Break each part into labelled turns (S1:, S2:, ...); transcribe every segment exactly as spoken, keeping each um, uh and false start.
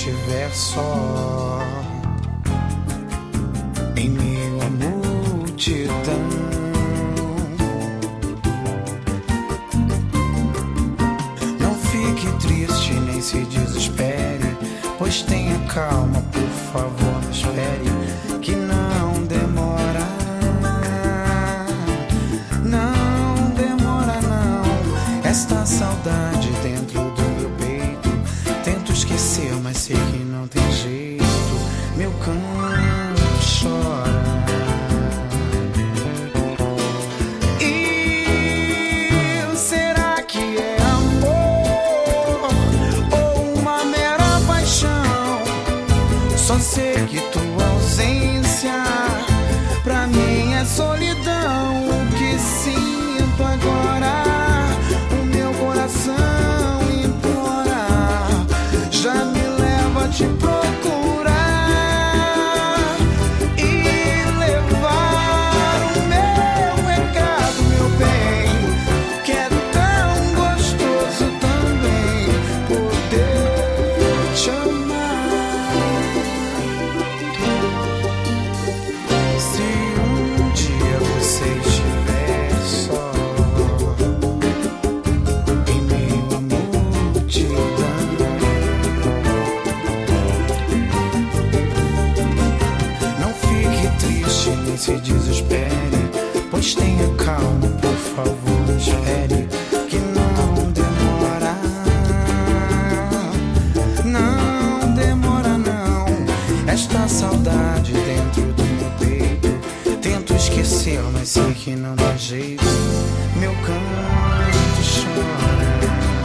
S1: estiver só, em meio à multidão, não fique triste nem se desespere, pois tenha calma, por favor, espere, que não demora, não demora não. Esta saudade dentro do meu peito, tento esquecer, mas sei que não tem jeito. Meu canto chora. E será que é amor ou uma mera paixão? Só sei que tua ausência pra mim é solidão. O que sinto agora, o meu coração implora, já me leva a te procurar e levar o meu recado, meu bem, que é tão gostoso também poder te amar. Se um dia você estiver só, em meio à multidão, não fique triste nem se desespere, pois tenha calma, por favor, espere, que não demora, não demora não. Esta saudade dentro do meu peito, tento esquecer, mas sei que não dá jeito. Meu canto chora.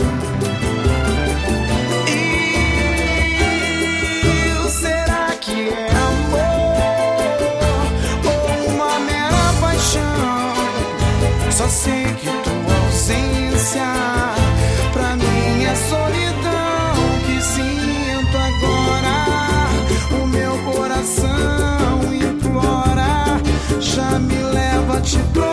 S1: E será que é amor ou uma mera paixão? Só sei que tua ausência pra mim é solidão. Que sinto agora, o meu coração implora, já me leva a te procurar